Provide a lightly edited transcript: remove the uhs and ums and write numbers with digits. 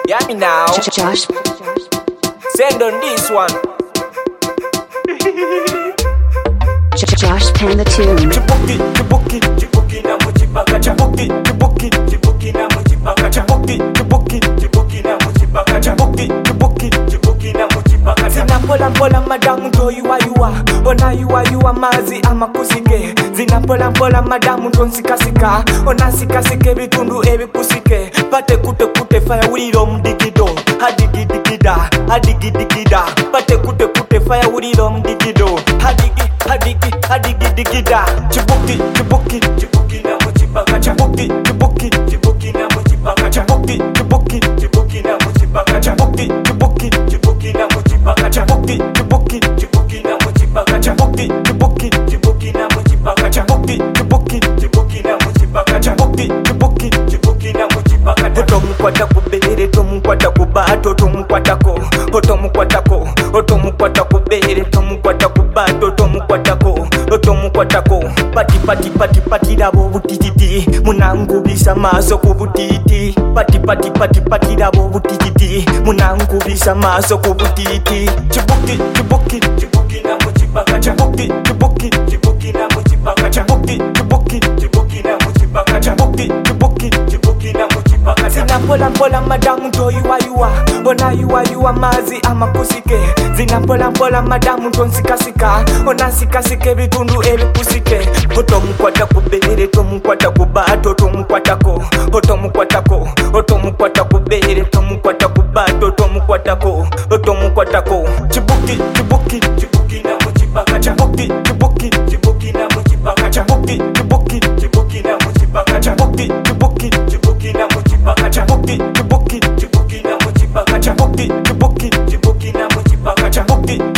Yeah, me now. Josh. Send on this one. Josh Pan the tune. Chibuki, chibuki, chibuki na mujibaka. Chibuki, chibuki, chibuki na mujibaka. Chibuki, chibuki, chibuki na mujibaka. Chibuki, chibuki, chibuki na mujibaka. Zinapola mpola madamu ndo yuwa. Ona yuwa mazi ama kusike. Zinapola mpola madamu ndo nsikasika. Ona sikasike bitundu ebikusike. Pate kute fire wuliro mdigido. Hadigida. Pate kute fire wuliro mdigido. Hadigida. Chibuki, chibuki, chibuki na mujibaka. Chibuki, chibuki, chibuki na mujibaka. Chibuki, chibuki, chibuki na mujibaka. Chibuki, chibuki, chibuki na mujibaka. Chibuki, chibuki, chibuki na mujibaka. Chibuki, chibuki, chibuki na mujibaka. Chibuki, chibuki, chibuki na mujibaka. Chibuki, chibuki, chibuki na mujibaka. Otomukwata kubere, tomukwata kubato, tomukwatako. Otomukwata kubere, tomukwata kubato, otomukwatako. Pati labo butititi. Munangubisa maso kubutiti. Pati labo butititi. Munangubisa maso kubutiti. Chibuki, chibuki, chibuki na mujibaka. Chibuki, chibuki, chibuki na mujibaka. Chibuki, chibuki, chibuki na mujibaka. Chibuki, chibuki, chibuki na mujibaka. Zinapola madamu ndo yuwa. Ona yuwa mazi ama kusike. Zinapola madamu ndo nsikasika. Ona sikasike bitundu ebikusike. Otomukwata kubere, tomukwata kubato, tomukwatako. Otomukwata kubere, tomukwata kubato, otomukwatako. Chibuki, chibuki, chibuki na mujibaka. Chibuki, chibuki, chibuki na mujibaka. Chibuki, chibuki, chibuki na mujibaka. Chibuki, chibuki, chibuki na mujibaka. Chibuki, chibuki, chibuki na mujibaka. Chibuki, chibuki, chibuki na mujibaka. Chibuki